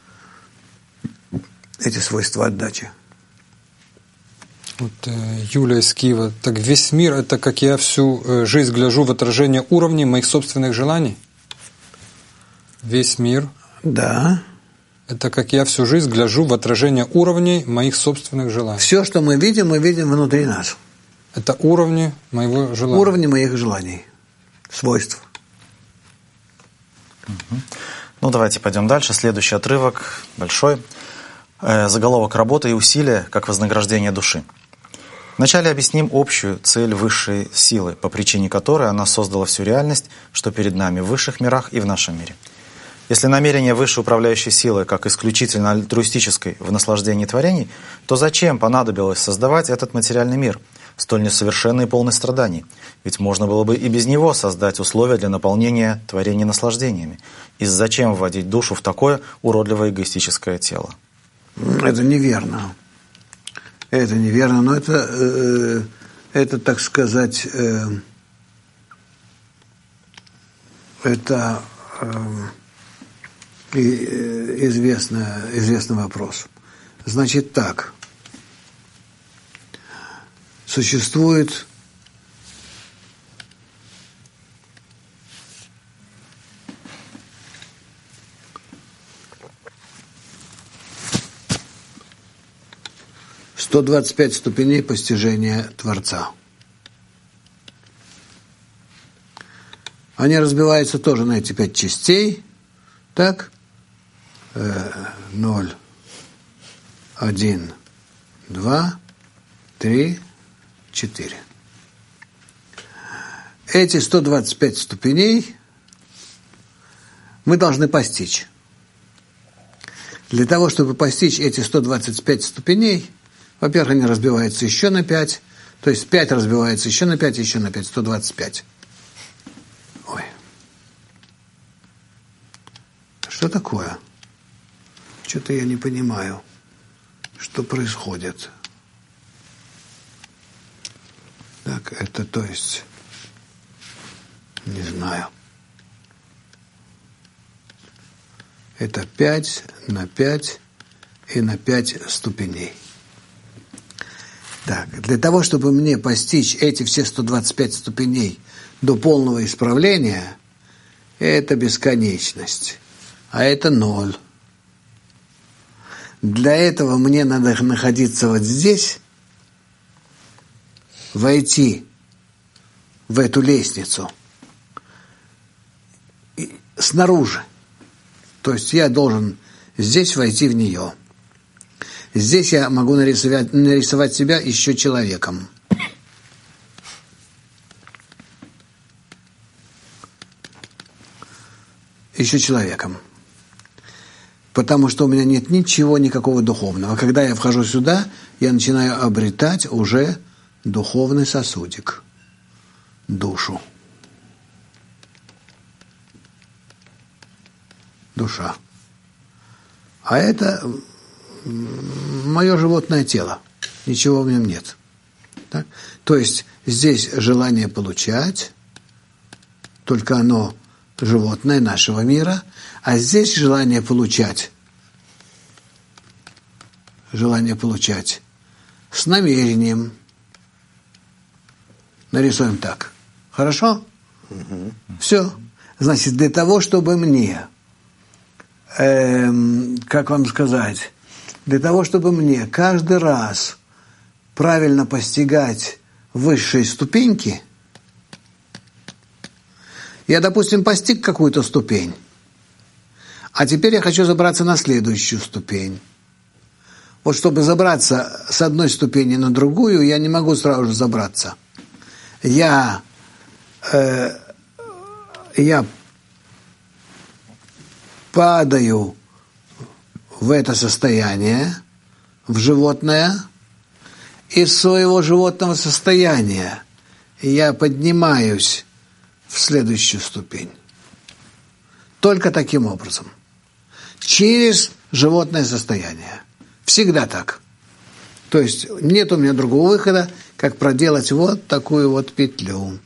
эти свойства отдачи. Вот Юлия из Киева. Так весь мир – это как я всю жизнь гляжу в отражение уровней моих собственных желаний? Весь мир? Да. Это как я всю жизнь гляжу в отражение уровней моих собственных желаний. Все, что мы видим внутри нас. Это уровни моего желания. Уровни моих желаний, свойств. Ну, давайте пойдем дальше. Следующий отрывок большой. Заголовок «Работа и усилия как вознаграждение души». Вначале объясним общую цель высшей силы, по причине которой она создала всю реальность, что перед нами в высших мирах и в нашем мире. Если намерение высшей управляющей силы как исключительно альтруистической в наслаждении творений, то зачем понадобилось создавать этот материальный мир, столь несовершенный и полный страданий? Ведь можно было бы и без него создать условия для наполнения творений наслаждениями. И зачем вводить душу в такое уродливое эгоистическое тело? Это неверно. Это неверно, но это так сказать, это известный вопрос. Значит так, существует – 125 ступеней постижения Творца. Они разбиваются тоже на эти 5 частей. Так? 0, 1, 2, 3, 4. Эти 125 ступеней мы должны постичь. Для того, чтобы постичь эти 125 ступеней, во-первых, они разбиваются еще на 5, то есть 5 разбивается еще на 5, 125. Ой. Что такое? Что-то я не понимаю, что происходит. Так, это то есть, не знаю. Это 5 на 5 и на 5 ступеней. Так, для того, чтобы мне постичь эти все 125 ступеней до полного исправления, это бесконечность, а это 0. Для этого мне надо находиться вот здесь, войти в эту лестницу снаружи. То есть я должен здесь войти в нее. Здесь я могу нарисовать себя еще человеком. Еще человеком. Потому что у меня нет ничего, никакого духовного. Когда я вхожу сюда, я начинаю обретать уже духовный сосудик. Душу. Душа. А это мое животное тело. Ничего в нем нет. Так? То есть здесь желание получать, только оно животное нашего мира, а здесь желание получать с намерением. Нарисуем так. Хорошо? Угу. Все. Значит, для того, чтобы мне, как вам сказать, для того, чтобы мне каждый раз правильно постигать высшие ступеньки, я, допустим, постиг какую-то ступень, а теперь я хочу забраться на следующую ступень. Вот чтобы забраться с одной ступени на другую, я не могу сразу же забраться. Я падаю в это состояние, в животное, из своего животного состояния я поднимаюсь в следующую ступень. Только таким образом. Через животное состояние. Всегда так. То есть нет у меня другого выхода, как проделать вот такую вот петлю.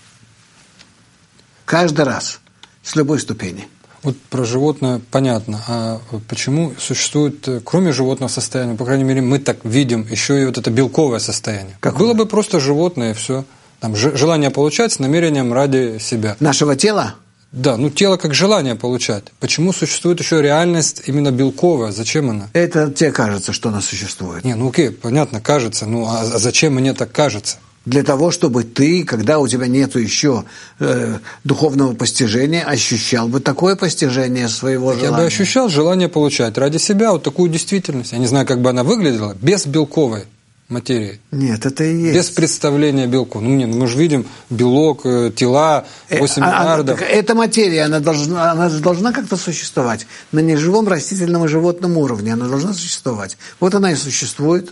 Каждый раз. С любой ступени. Вот про животное понятно. А почему существует, кроме животного состояния, по крайней мере, мы так видим, еще и вот это белковое состояние? Какое? Было бы просто животное, и все. Там желание получать с намерением ради себя. Нашего тела? Да, тело как желание получать. Почему существует еще реальность именно белковая? Зачем она? Это тебе кажется, что она существует. Окей, понятно, кажется. А зачем мне так кажется? Для того, чтобы ты, когда у тебя нет еще духовного постижения, ощущал бы такое постижение своего желания. Я бы ощущал желание получать ради себя вот такую действительность. Я не знаю, как бы она выглядела, без белковой. материей. Нет, это и есть. Без представления белку. Мы же видим белок, тела, 8 миллиардов. Эта материя, она должна как-то существовать. На неживом растительном и животном уровне она должна существовать. Вот она и существует.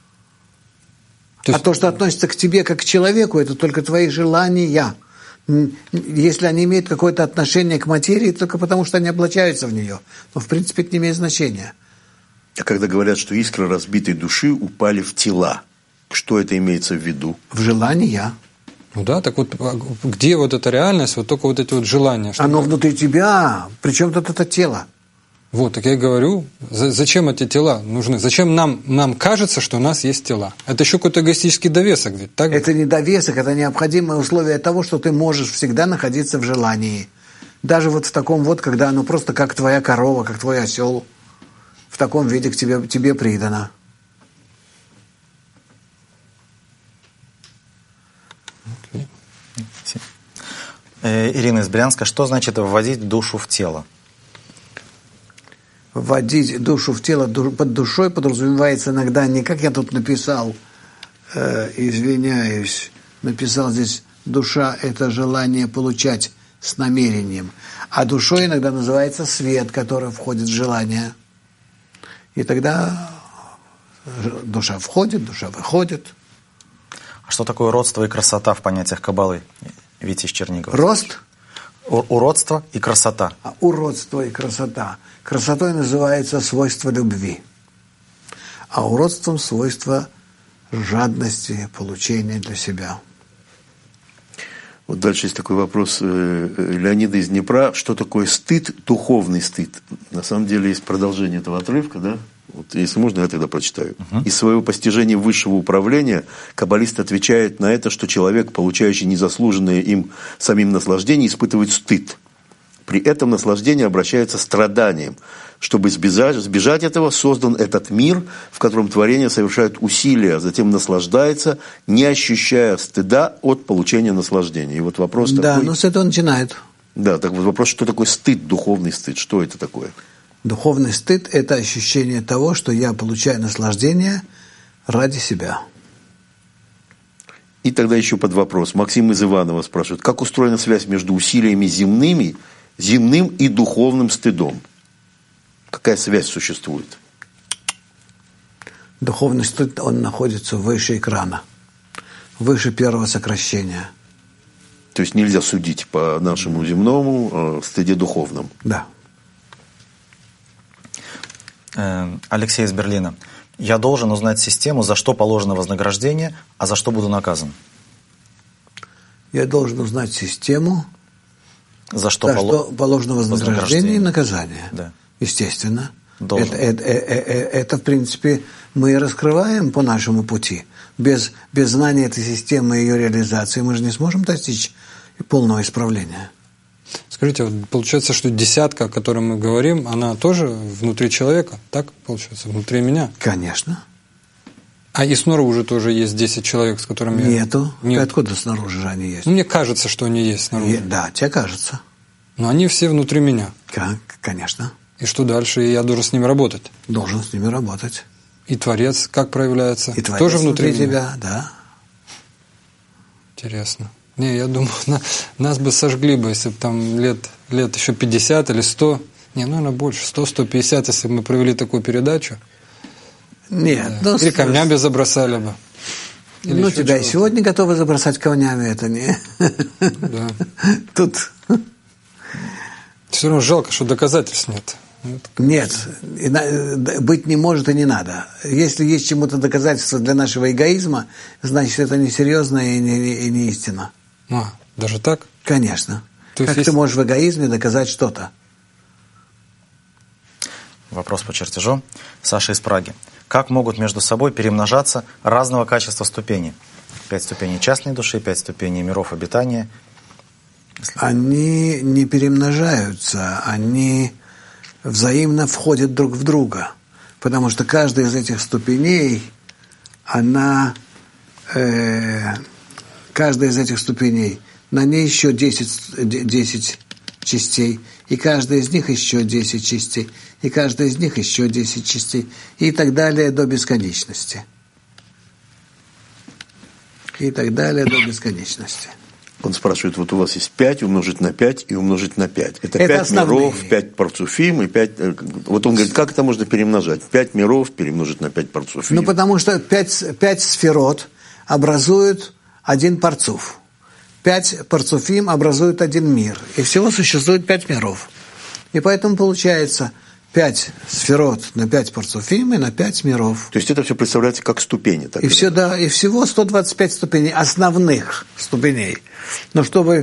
То, что относится к тебе как к человеку, это только твои желания. Если они имеют какое-то отношение к материи, только потому что они облачаются в нее. Но в принципе это не имеет значения. А когда говорят, что искры разбитой души упали в тела, что это имеется в виду? В желания. Ну да, так вот, где вот эта реальность, вот только вот эти вот желания? Оно внутри тебя, причем тут это тело. Вот, так я и говорю, зачем эти тела нужны? Зачем нам кажется, что у нас есть тела? Это еще какой-то эгоистический довесок, ведь так? Это не довесок, это необходимое условие того, что ты можешь всегда находиться в желании. Даже вот в таком вот, когда оно просто как твоя корова, как твой осел. В таком виде к тебе придано. Ирина из Брянска. Что значит вводить душу в тело? Вводить душу в тело под душой подразумевается иногда не как я тут написал, извиняюсь, написал здесь душа – это желание получать с намерением. А душой иногда называется свет, который входит в желание. И тогда душа входит, душа выходит. А что такое родство и красота в понятиях Каббалы? Витя из Чернигова. Рост? Уродство и красота. Уродство и красота. Красотой называется свойство любви. А уродством свойство жадности, получения для себя. Вот дальше есть такой вопрос Леонида из Днепра. Что такое стыд, духовный стыд? На самом деле есть продолжение этого отрывка, да? Вот, если можно, я тогда прочитаю. Из своего постижения высшего управления каббалист отвечает на это, что человек, получающий незаслуженное им самим наслаждение, испытывает стыд. При этом наслаждение обращается страданием. Чтобы сбежать этого, создан этот мир, в котором творение совершает усилия, а затем наслаждается, не ощущая стыда от получения наслаждения. И вот вопрос такой... Да, но с этого начинает. Да, так вот вопрос, что такое стыд, духовный стыд? Что это такое? Духовный стыд – это ощущение того, что я получаю наслаждение ради себя. И тогда еще под вопрос. Максим из Иванова спрашивает, как устроена связь между усилиями земным и духовным стыдом? Какая связь существует? Духовный стыд, он находится выше экрана, выше первого сокращения. То есть нельзя судить по нашему земному стыде духовном? Да. Алексей из Берлина. Я должен узнать систему, за что положено вознаграждение, а за что буду наказан. Я должен узнать систему, за что положено вознаграждение и наказание. Да. Естественно. Это, в принципе, мы и раскрываем по нашему пути. Без знания этой системы и ее реализации мы же не сможем достичь полного исправления. Скажите, вот получается, что десятка, о которой мы говорим, она тоже внутри человека, так получается, внутри меня? Конечно. А и снаружи тоже есть 10 человек, с которыми Нету. Нет. Откуда снаружи же они есть? Ну, мне кажется, что они есть снаружи. Да, тебе кажется. Но они все внутри меня. Конечно. И что дальше? И я должен с ними работать. Должен с ними работать. И Творец как проявляется? И Творец тоже внутри меня? тебя, да. Интересно. Не, я думаю, нас бы сожгли бы, если бы там лет еще 50 или 100. Не, наверное, больше. 100-150, если бы мы провели такую передачу. Нет. Да. Или камнями забросали бы. Или ну, тебя и сегодня готовы забросать камнями, это не... Да. Тут... Все равно жалко, что доказательств нет. Нет, быть не может и не надо. Если есть чему-то доказательство для нашего эгоизма, значит, это несерьезно и не истина. Даже так? Конечно. То как ты можешь в эгоизме доказать что-то? Вопрос по чертежу. Саша из Праги. Как могут между собой перемножаться разного качества ступени? 5 ступеней частной души, 5 ступеней миров обитания. Они не перемножаются, они взаимно входят друг в друга. Потому что каждая из этих ступеней, каждая из этих ступеней, на ней еще 10 частей, и каждая из них еще 10 частей, и каждая из них еще 10 частей, и так далее до бесконечности. и так далее до бесконечности. Он спрашивает, вот у вас есть 5 умножить на 5 и умножить на 5. Это 5 основные. миров, 5 парцуфим и 5... Вот он говорит, как это можно перемножать? 5 миров перемножить на 5 парцуфим. Ну, потому что 5 сферот образуют один парцуф. 5 парцуфим образуют один мир. И всего существует 5 миров. И поэтому получается 5 сферот на 5 парцуфим и на 5 миров. То есть это все представляется как ступени. Так и все, да, и всего 125 ступеней, основных ступеней. Но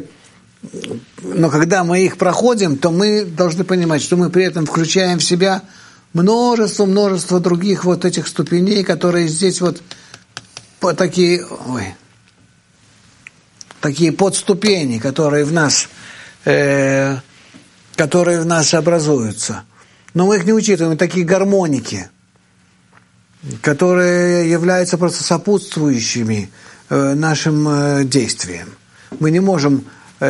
когда мы их проходим, то мы должны понимать, что мы при этом включаем в себя множество других вот этих ступеней, которые здесь вот такие подступени, которые в нас образуются. Но мы их не учитываем, такие гармоники, которые являются просто сопутствующими нашим действиям. Мы не можем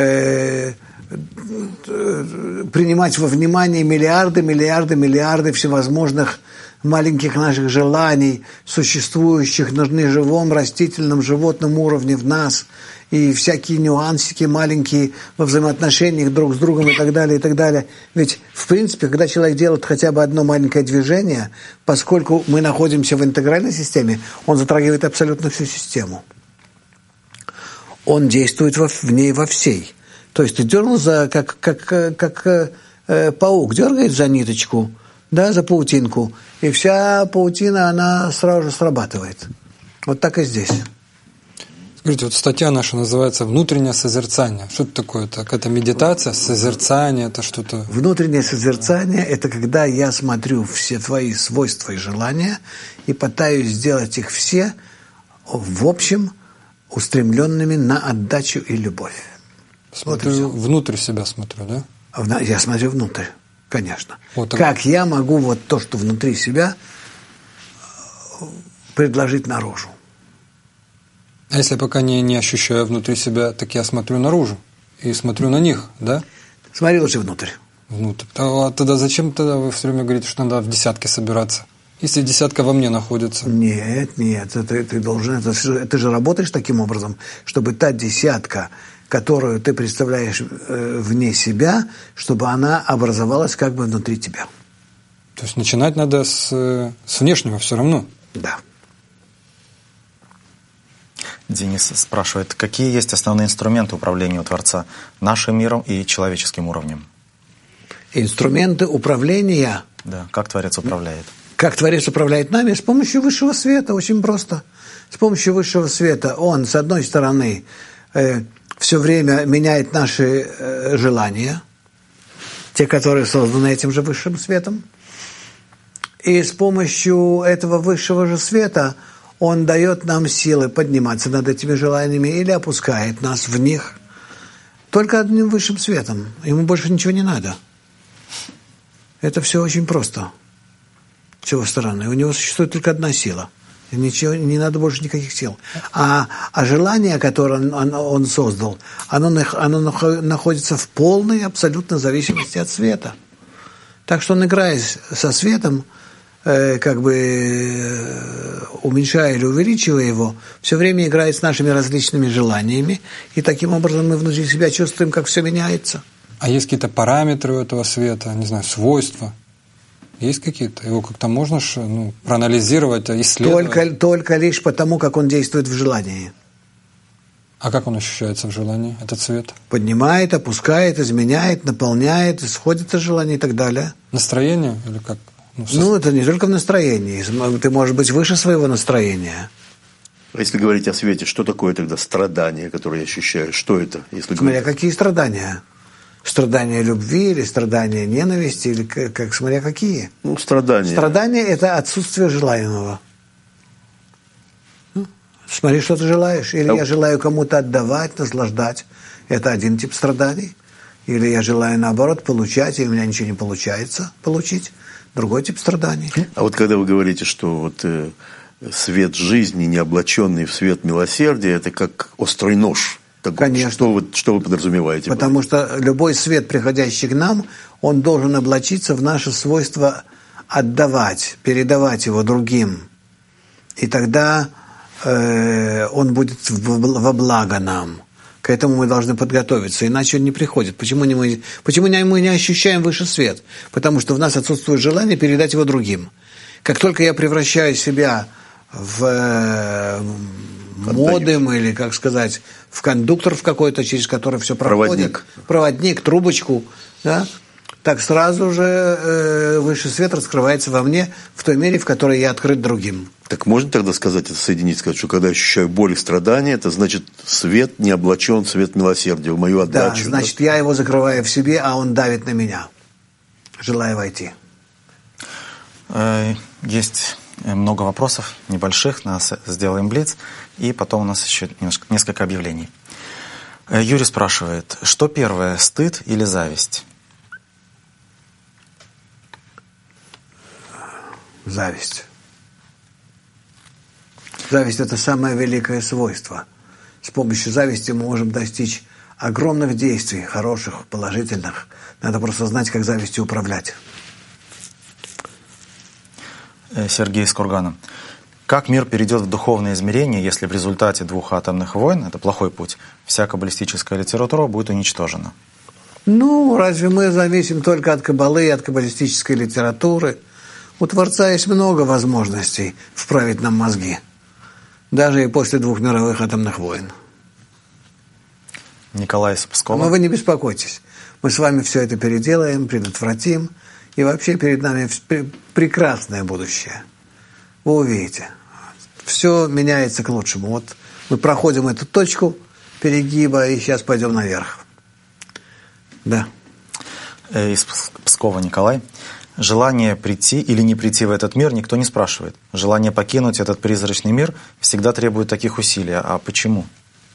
принимать во внимание миллиарды всевозможных маленьких наших желаний, существующих на неживом, растительном, животном уровне в нас, и всякие нюансики маленькие во взаимоотношениях друг с другом и так далее, и так далее. Ведь, в принципе, когда человек делает хотя бы одно маленькое движение, поскольку мы находимся в интегральной системе, он затрагивает абсолютно всю систему. Он действует в ней во всей. То есть ты дернул как паук дергает за ниточку, да, за паутинку, и вся паутина, она сразу же срабатывает. Вот так и здесь. Скажите, вот статья наша называется «Внутреннее созерцание». Что это такое? Это медитация, созерцание, это что-то... Внутреннее созерцание – это когда я смотрю все твои свойства и желания и пытаюсь сделать их все, в общем, устремленными на отдачу и любовь. Смотрю, вот внутрь себя смотрю, да? Я смотрю внутрь, конечно. Вот так. Как я могу вот то, что внутри себя, предложить наружу? А если я пока не ощущаю внутри себя, так я смотрю наружу и смотрю на них, да? Смотри лучше внутрь. Внутрь. А тогда зачем тогда вы все время говорите, что надо в десятке собираться? Если десятка во мне находится. Нет, ты должен, ты же работаешь таким образом, чтобы та десятка, которую ты представляешь вне себя, чтобы она образовалась как бы внутри тебя. То есть начинать надо с внешнего все равно? Да. Денис спрашивает, какие есть основные инструменты управления у Творца нашим миром и человеческим уровнем? Инструменты управления? Да, как Творец управляет? Как Творец управляет нами? С помощью высшего света, очень просто. С помощью высшего света он, с одной стороны, все время меняет наши желания, те, которые созданы этим же высшим светом. И с помощью этого высшего же света он дает нам силы подниматься над этими желаниями или опускает нас в них только одним высшим светом. Ему больше ничего не надо. Это все очень просто. С его стороны. У него существует только одна сила. Ничего, не надо больше никаких сил. А желание, которое он создал, оно находится в полной абсолютно зависимости от света. Так что он, играя со светом, как бы уменьшая или увеличивая его, все время играет с нашими различными желаниями, и таким образом мы внутри себя чувствуем, как все меняется. А есть какие-то параметры у этого света, не знаю, свойства? Есть какие-то? Его как-то можно проанализировать, исследовать? Только лишь потому, как он действует в желании. А как он ощущается в желании, этот свет? Поднимает, опускает, изменяет, наполняет, исходит из желания и так далее. Настроение или как? Это не только в настроении. Ты можешь быть выше своего настроения. А если говорить о свете, что такое тогда страдание, которое я ощущаю? Что это? Смотря какие страдания. Страдания любви или страдания ненависти, или смотря какие. Страдания. Страдание – это отсутствие желаемого. Смотри, что ты желаешь. Или я желаю кому-то отдавать, наслаждать. Это один тип страданий. Или я желаю, наоборот, получать, и у меня ничего не получается получить. Другой тип страданий. А вот когда вы говорите, что свет жизни, не облаченный в свет милосердия, это как острый нож. Конечно. Что вы подразумеваете? Потому что любой свет, приходящий к нам, он должен облачиться в наше свойство отдавать, передавать его другим. И тогда он будет во благо нам. К этому мы должны подготовиться, иначе он не приходит. Почему мы не ощущаем высший свет? Потому что в нас отсутствует желание передать его другим. Как только я превращаю себя в модем или, как сказать, в кондуктор в какой-то, через который все проходит. Проводник, трубочку, да? Так сразу же высший свет раскрывается во мне в той мере, в которой я открыт другим. Так можно тогда сказать, это соединить, сказать, что когда я ощущаю боль и страдания, это значит свет не облачен, свет милосердия в мою отдачу. Да, значит, я его закрываю в себе, а он давит на меня, желая войти. Есть много вопросов небольших, нас сделаем блиц, и потом у нас еще несколько объявлений. Юрий спрашивает, что первое, стыд или зависть? Зависть. Зависть – это самое великое свойство. С помощью зависти мы можем достичь огромных действий, хороших, положительных. Надо просто знать, как завистью управлять. Сергей из Кургана. Как мир перейдет в духовное измерение, если в результате 2 атомных войн, это плохой путь, вся каббалистическая литература будет уничтожена? Ну, разве мы зависим только от каббалы и от каббалистической литературы? У Творца есть много возможностей вправить нам мозги. Даже и после 2 мировых атомных войн. Николай из Пскова. Но вы не беспокойтесь. Мы с вами все это переделаем, предотвратим. И вообще перед нами прекрасное будущее. Вы увидите. Все меняется к лучшему. Вот мы проходим эту точку перегиба и сейчас пойдем наверх. Да. Из Пскова Николай. Желание прийти или не прийти в этот мир никто не спрашивает. Желание покинуть этот призрачный мир всегда требует таких усилий. А почему?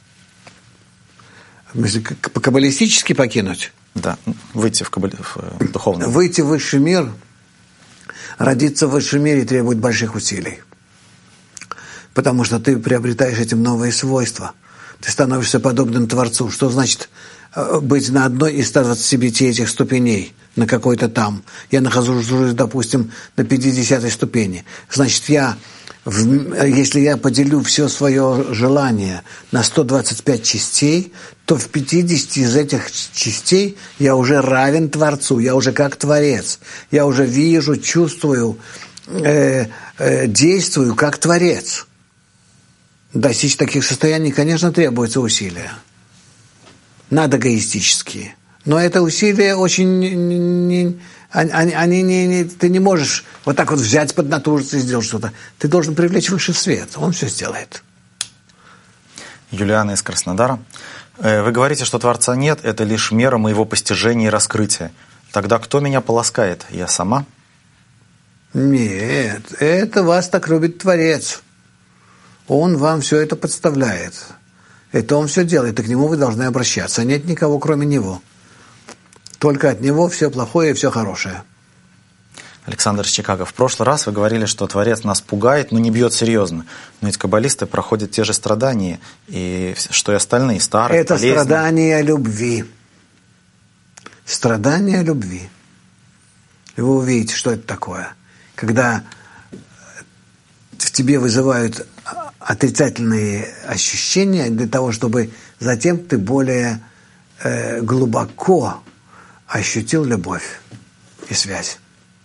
Каббалистически покинуть? Да, выйти в духовный мир. Выйти в высший мир, родиться в высшем мире требует больших усилий. Потому что ты приобретаешь этим новые свойства. Ты становишься подобным Творцу. Что значит быть на одной из 125 этих ступеней, на какой-то там? Я нахожусь, допустим, на 50-й ступени. Значит, если я поделю все свое желание на 125 частей, то в 50 из этих частей я уже равен Творцу, я уже как Творец. Я уже вижу, чувствую, действую как Творец. Достичь таких состояний, конечно, требуется усилия. Надэгоистические. Но это усилия очень... ты не можешь вот так вот взять, поднатужиться и сделать что-то. Ты должен привлечь высший свет. Он все сделает. Юлиана из Краснодара. Вы говорите, что Творца нет, это лишь мера моего постижения и раскрытия. Тогда кто меня поласкает? Я сама? Нет, это вас так любит Творец. Он вам все это подставляет. Это он все делает, и к нему вы должны обращаться. Нет никого, кроме него. Только от него все плохое и все хорошее. Александр из Чикаго. В прошлый раз вы говорили, что Творец нас пугает, но не бьет серьезно. Но ведь каббалисты проходят те же страдания, и что и остальные, старые, это болезни. Страдания любви. Страдания любви. И вы увидите, что это такое. Когда в тебе вызывают отрицательные ощущения для того, чтобы затем ты более глубоко ощутил любовь и связь.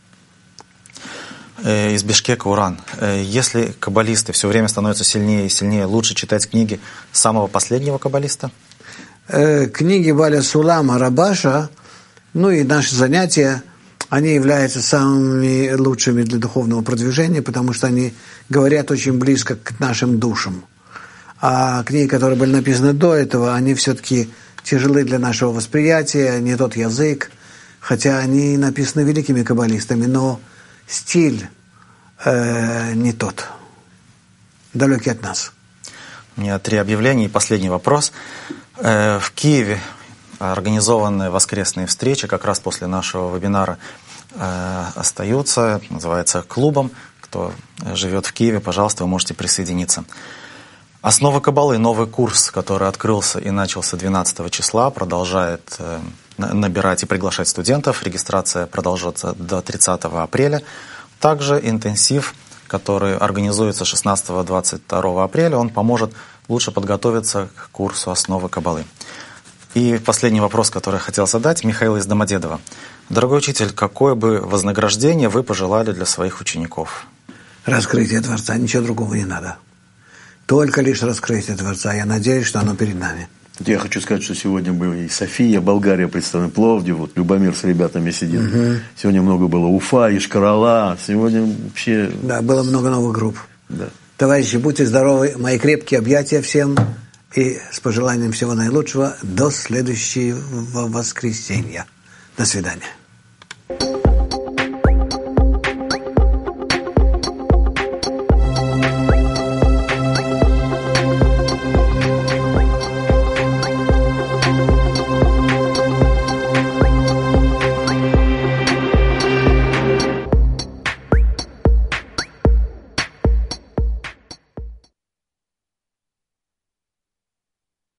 Из Бишкека Уран. Если каббалисты все время становятся сильнее и сильнее, лучше читать книги самого последнего каббалиста? Книги Баля Сулама, Рабаша, ну и наши занятия, они являются самыми лучшими для духовного продвижения, потому что они говорят очень близко к нашим душам. А книги, которые были написаны до этого, они все-таки тяжелы для нашего восприятия, не тот язык, хотя они написаны великими каббалистами, но стиль не тот, далекий от нас. У меня 3 объявления и последний вопрос. В Киеве организованные воскресные встречи, как раз после нашего вебинара, остаются, называется клубом. Кто живет в Киеве, пожалуйста, вы можете присоединиться. Основы каббалы, новый курс, который открылся и начался 12 числа, продолжает набирать и приглашать студентов. Регистрация продолжится до 30 апреля. Также интенсив который организуется 16-22 апреля. Он поможет лучше подготовиться к курсу «Основы Каббалы». И последний вопрос, который я хотел задать, Михаил из Домодедово. Дорогой учитель, какое бы вознаграждение вы пожелали для своих учеников? Раскрытие Творца, ничего другого не надо. Только лишь раскрытие Творца. Я надеюсь, что оно перед нами. Я хочу сказать, что сегодня были и София, Болгария представлена, Пловдив, вот Любомир с ребятами сидит. Сегодня много было Уфа, Ишкарала. Сегодня вообще... Да, было много новых групп. Да. Товарищи, будьте здоровы. Мои крепкие объятия всем. И с пожеланием всего наилучшего до следующего воскресенья. До свидания.